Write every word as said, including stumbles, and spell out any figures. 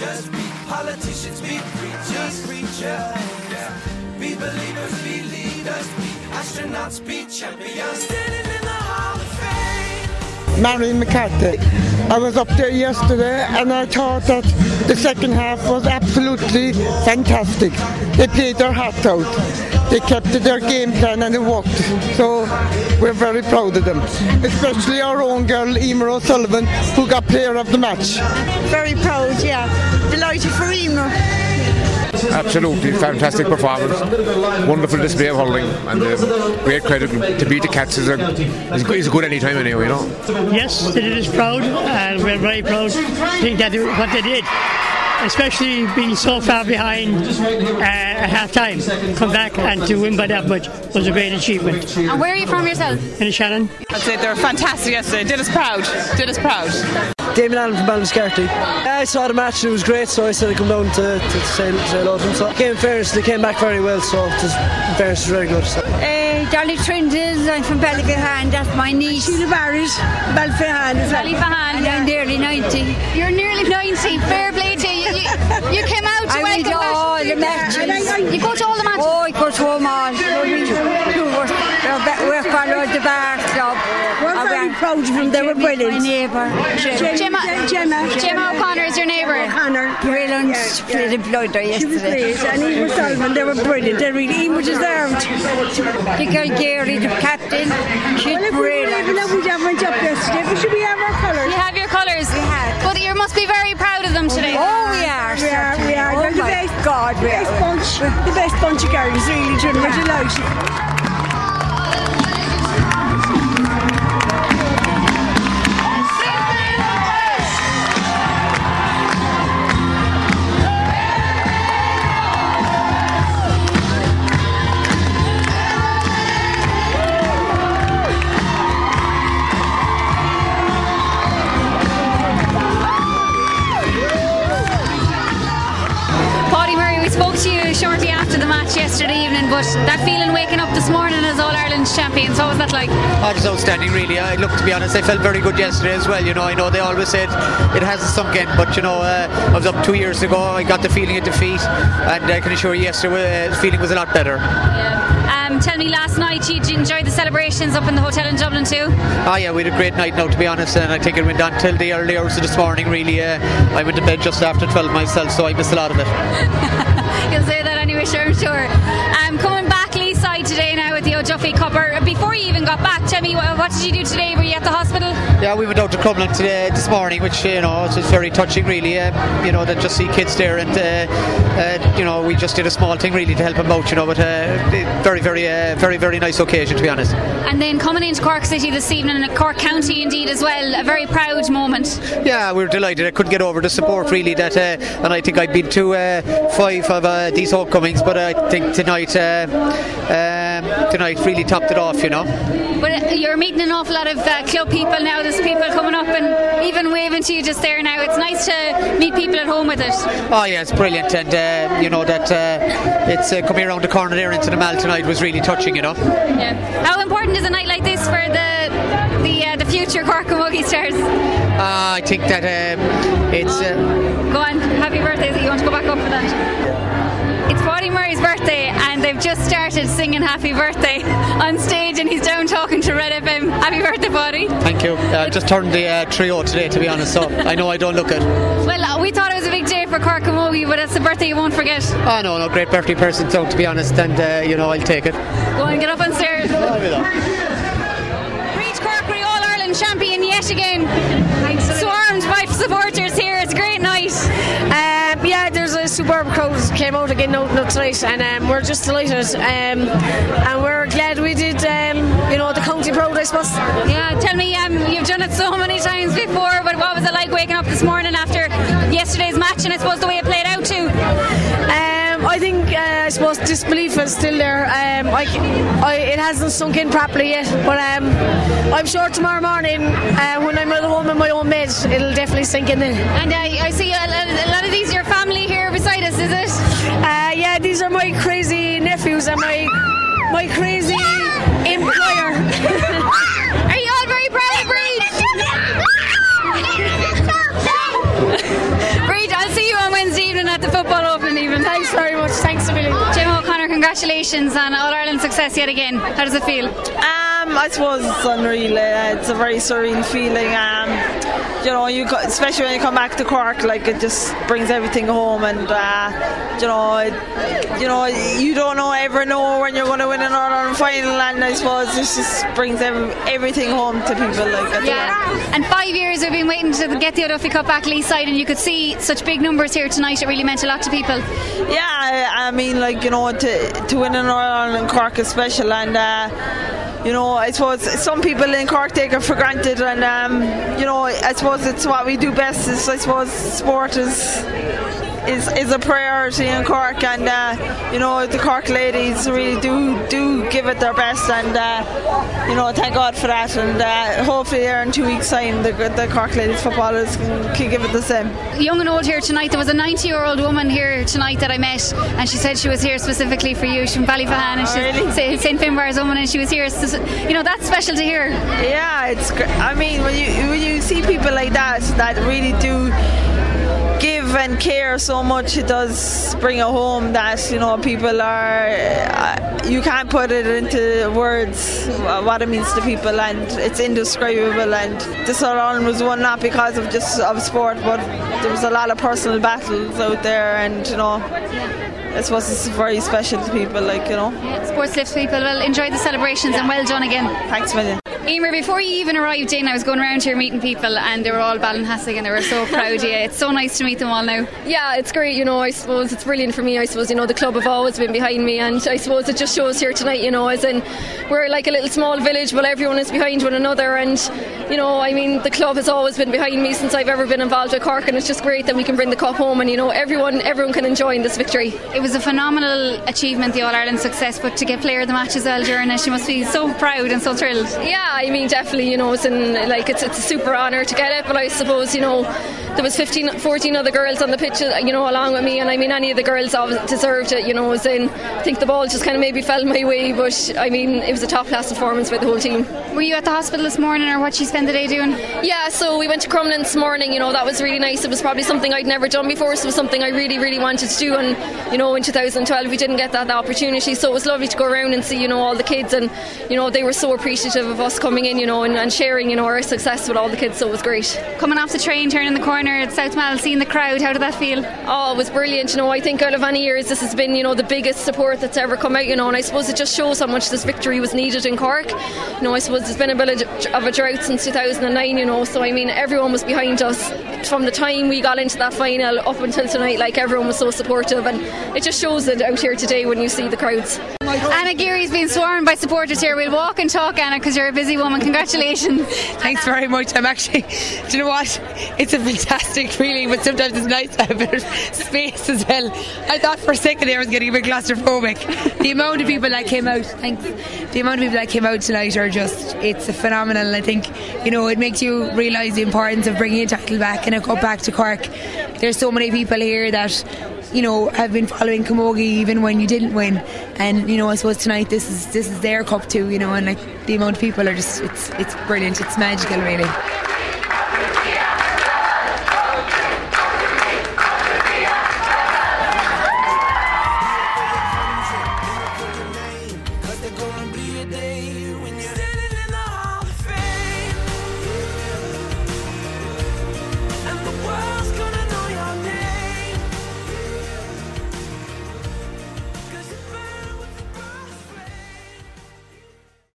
teachers, be politicians, be preachers, preachers. Be believers, be leaders, be astronauts, be champions. Standing in the Hall of Fame. Marion McCarthy. I was up there yesterday and I thought that the second half was absolutely fantastic. They played their heart out. They kept to their game plan and it worked. So we're very proud of them. Especially our own girl, Emer O'Sullivan, who got player of the match. Very proud, yeah. Delighted for Emer. Absolutely fantastic performance, wonderful display of hurling, and uh, great credit to beat the Cats. Is a, is good, is good any time anyway, you know. Yes, they did us proud, and we're very proud to think that they, what they did, especially being so far behind uh, at half time, come back and to win by that much was a great achievement. And where are you from yourself? In Shannon. I'd say they were fantastic yesterday, did us proud, did us proud. Damien Allen from Ballinascarthy. I saw the match and it was great, so I said I'd come down to, to say, say hello to them. So in fairness, they came back very well, so it was, in fairness, it was very good. So. Uh, Dolly Trindles, I'm from Ballyfahan, that's my niece. Sheila Barrett, Ballyfahan. Ballyfahan, and I'm nearly ninety. You're nearly ninety, fair play to you. You, you came out to I welcome went to all the matches. You go to all the matches? Oh, I go to them all. We're followed the bar club. We're very proud of them, they were brilliant. My neighbour. Gemma, Gemma, Gemma O'Connor is your neighbour. O'Connor. Brilliant. Yeah. Played in blood there She was yesterday. great, and Emer Sullivan, they were brilliant. They really, Emer deserved. The girl Gary, the captain, she's Well, if we were brilliant. even though we just went up yesterday, but should we have our colours? You have your colours. We have. But you must be very proud of them today. Oh, we are. We are, we are. Oh They're the my best, God, we best are. bunch, the best bunch of girls, really, truly. We're delighted. Spoke to you shortly after the match yesterday evening, but that feeling waking up this morning as All-Ireland champions, what was that like? Oh, it was outstanding, really. I look, to be honest, I felt very good yesterday as well. You know, I know they always said it hasn't sunk in, but you know, uh, I was up two years ago. I got the feeling of defeat, and I can assure you, yesterday, uh, the feeling was a lot better. Yeah. Um, tell me, last night you enjoyed the celebrations up in the hotel in Dublin too? Oh yeah, we had a great night now, to be honest, and I think it went on till the early hours of this morning, really. Uh, I went to bed just after twelve myself, so I missed a lot of it. You'll say that anyway, sure, I'm sure. Um, coming back Leeside today now with the O'Duffy Cup, or before you even got back, tell me, what, what did you do today? Were you at the hospital? Yeah, we went out to Crumlin today, this morning, which, you know, it's very touching, really, uh, you know, that just see kids there, and, uh, uh, you know, we just did a small thing, really, to help them out, you know, but uh, very, very, uh, very, very nice occasion, to be honest. And then coming into Cork City this evening, and Cork County indeed as well, a very proud moment. Yeah, we were delighted. I couldn't get over the support, really, that, uh, and I think I've been to uh, five of uh, these homecomings, but I think tonight, uh, um, tonight really topped it off, you know. But you're meeting an awful lot of uh, club people now. There's people coming up and even waving to you just there now. It's nice to meet people at home with it. Oh yeah, it's brilliant, and uh, you know that uh, it's uh, coming around the corner there into the Mall tonight was really touching, you know. Yeah. How important is a night like this for the the uh, the future Cork Camogie stars? Uh, I think that um, it's. Uh, Go on, happy birthday! You want to go back up for that? It's Paddy Murray's birthday, and they've just started singing Happy Birthday on stage, and he's down talking to Red F M. Happy birthday, Paddy. Thank you. I uh, just turned the uh, trio today, to be honest, so I know I don't look it. Well, uh, we thought it was a big day for Cork Camogie, but it's a birthday you won't forget. Oh, no, no, great birthday person, so, to be honest, and, uh, you know, I'll take it. Go on, get up on stairs. I'll be there. Reach Corkery All-Ireland champion yet again. Swarmed by supporters here. It's a great night. Um, yeah, there's a superb crowd came out again now, now tonight, and um, we're just delighted, um, and we're glad we did, um, you know, the county proud, I suppose. Yeah, tell me, um, you've done it so many times before, but what was it like waking up this morning after yesterday's match, and I suppose the way it played out too? Um, I think, uh, I suppose, disbelief is still there. Um, I, I, it hasn't sunk in properly yet, but um, I'm sure tomorrow morning, uh, when I'm at home in my own bed, it'll definitely sink in then. And uh, I see a, a lot of these are your family here beside us, is it? Uh, yeah, these are my crazy nephews and my my crazy employer. Are you all very proud of Breed? Breed, I'll see you on Wednesday. Thanks very much. Thanks a million. Gemma O'Connor, congratulations on All-Ireland success yet again. How does it feel? Um, I suppose it's unreal. Uh, it's a very surreal feeling. Um, you know, you co- especially when you come back to Cork, like it just brings everything home, and uh, you know, it, you know, you don't know ever know when you're going to win an All-Ireland final, and I suppose this just brings every, everything home to people. Like yeah, and five years we've been waiting to get the O'Duffy Cup back Lee side, and you could see such big numbers here tonight. It really meant a lot to people. Yeah, I, I mean, like, you know, to to win an All-Ireland in Cork is special, and uh, you know, I suppose some people in Cork take it for granted, and um, you know, I suppose it's what we do best. Is I suppose sport is is is a priority in Cork, and uh, you know, the Cork ladies really do do give it their best, and uh, you know, thank God for that, and uh, hopefully there in two weeks' time the, the Cork ladies footballers can, can give it the same. Young and old here tonight. There was a ninety year old woman here tonight that I met, and she said she was here specifically for you. She's from Ballyfahan, and she's oh, really? Saint Finbarr's woman, and she was here. You know, that's special to hear. Yeah, it's great. I mean, when you when you see people like that that really do give and care so much, it does bring it home that, you know, people are uh, you can't put it into words what it means to people, and it's indescribable. And this All-Ireland was won not because of just of sport, but there was a lot of personal battles out there, and you know, I suppose it's very special to people, like, you know. Yeah, sports lifts people. Well, enjoy the celebrations, and well done again. Thanks a million. Emer, before you even arrived in, I was going around here meeting people, and they were all Ballinhassig, and they were so proud of you. It's so nice to meet them all now. Yeah, it's great, you know. I suppose it's brilliant for me. I suppose, you know, the club have always been behind me, and I suppose it just shows here tonight, you know, as in we're like a little small village, but everyone is behind one another, and you know, I mean, the club has always been behind me since I've ever been involved with Cork, and it's just great that we can bring the cup home, and you know, everyone everyone can enjoy in this victory. It was a phenomenal achievement, the All-Ireland success, but to get player of the match as well during it, she must be so proud and so thrilled. Yeah, I mean, definitely, you know, it's in, like it's, it's a super honour to get it, but I suppose, you know, there was fifteen, fourteen other girls on the pitch, you know, along with me, and I mean, any of the girls deserved it, you know, as in, I think the ball just kind of maybe fell my way, but I mean, it was a top class performance by the whole team. Were you at the hospital this morning, or what did you spend the day doing? Yeah, so we went to Crumlin this morning, you know, that was really nice. It was probably something I'd never done before, so it was something I really, really wanted to do, and you know, in two thousand twelve we didn't get that, that opportunity, so it was lovely to go around and see, you know, all the kids, and you know, they were so appreciative of us coming in, you know, and, and sharing, you know, our success with all the kids, so it was great. Coming off the train, turning the corner at South Mall, seeing the crowd, how did that feel? Oh, it was brilliant, you know. I think out of any years this has been, you know, the biggest support that's ever come out, you know, and I suppose it just shows how much this victory was needed in Cork. You know, I suppose there's been a bit of a drought since two thousand nine, you know, so I mean, everyone was behind us from the time we got into that final up until tonight. Like, everyone was so supportive, and it just shows it out here today when you see the crowds. Anna Geary's been swarmed by supporters here. We'll walk and talk, Anna, because you're a busy woman. Congratulations. Thanks very much. I'm actually, do you know what, it's a fantastic feeling, but sometimes it's nice to have a bit of space as well. I thought for a second there I was getting a bit claustrophobic. The amount of people that came out, thanks, the amount of people that came out tonight are just, it's a phenomenal. I think, you know, it makes you realise the importance of bringing a title back and a cup back to Cork. There's so many people here that, you know, have been following Camogie even when you didn't win, and you know, I suppose tonight this is this is their cup too, you know, and like the amount of people are just, it's it's brilliant, it's magical really.